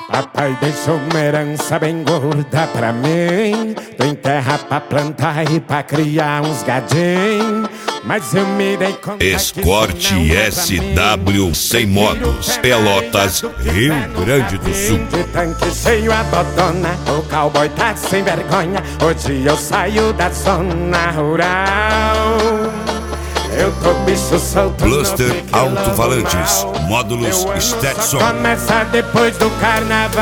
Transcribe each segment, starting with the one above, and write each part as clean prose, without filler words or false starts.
Papai deixou uma herança bem gorda pra mim. Tem terra pra plantar e pra criar uns gadinhos. Mas eu me dei conta Escort SW sem motos, Pelotas, Rio Grande do Sul. De tanque cheio a dodona, o cowboy tá sem vergonha. Hoje eu saio da zona rural. Eu tô bicho solto. Cluster alto-falantes, módulos Stetson. Começa depois do carnaval.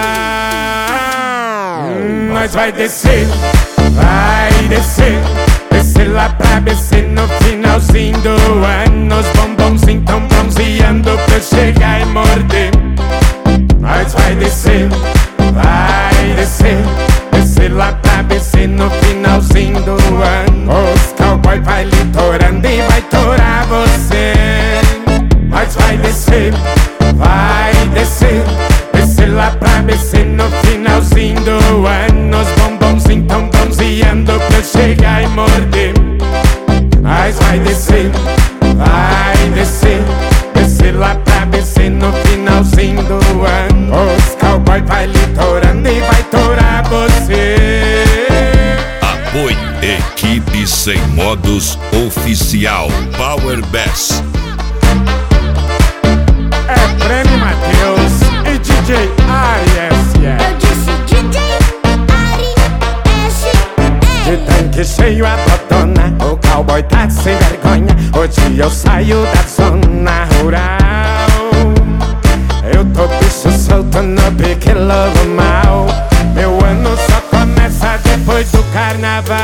Nós vai descer, vai descer. Descer lá pra BC no finalzinho do ano. Os bombonzinhos tão bronzeando pra eu chegar e morder. Nós vai descer, vai descer. Descer lá pra BC no finalzinho do ano. Os cowboy vai litorando e vai torar você. Nós vai descer, vai descer. Descer lá pra BC no finalzinho do ano. Os bombonzinhos tão bronzeando pra eu chegar e morder. Nós vai descer, vai descer. Descer lá pra BC no finalzinho do ano. Os cowboy vai litorando e vai torar você. Apoio Equipe Sem Modos Oficial Power Bass. É Prêmio Matheus e DJ Ari S.E. Eu disse DJ Ari S.E. De tanque cheio a botona, o cowboy tá sem vergonha. Hoje eu saio da zona rural. Eu tô bicho solto no pique lobo mal. Meu ano só começa depois do carnaval.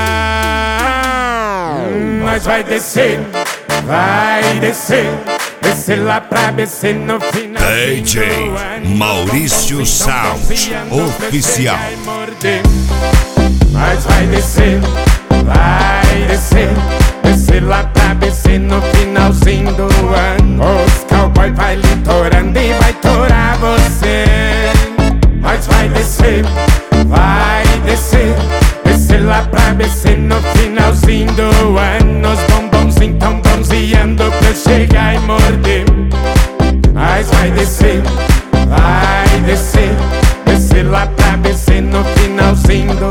Nós vai descer, vai descer. Descer lá pra BC no final. DJ Maurício Sound Oficial. Nós vai descer, vai descer. Descer lá pra BC no finalzinho do ano. Os cowboy vai litorando e vai torar você. Nós vai descer, vai descer. Descer lá pra BC no finalzinho do ano. Os bombonzinhos tão bronzeando pra eu chegar e morder. Nós vai descer, vai descer. Descer lá pra BC no finalzinho do